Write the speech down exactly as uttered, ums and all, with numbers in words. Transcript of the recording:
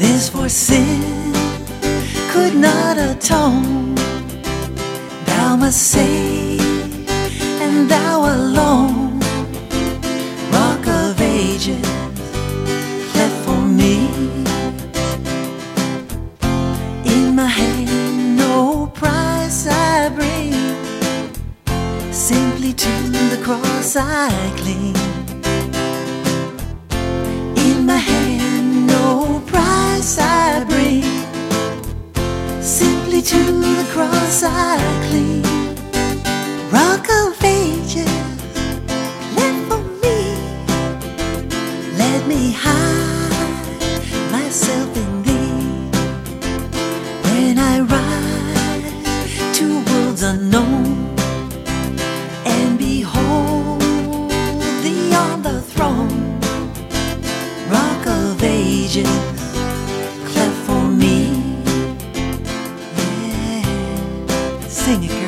This for sin could not atone. Thou must save, and thou alone, Rock of Ages, cleft for me. In my hand no price I bring, simply to the cross I cling. In my hand no price I bring, simply to the cross I cling. Rock of Ages, left for me, let me hide myself in thee. When I rise to worlds unknown and behold thee on the throne, Rock of Ages, cleft for me. Yeah, sing it.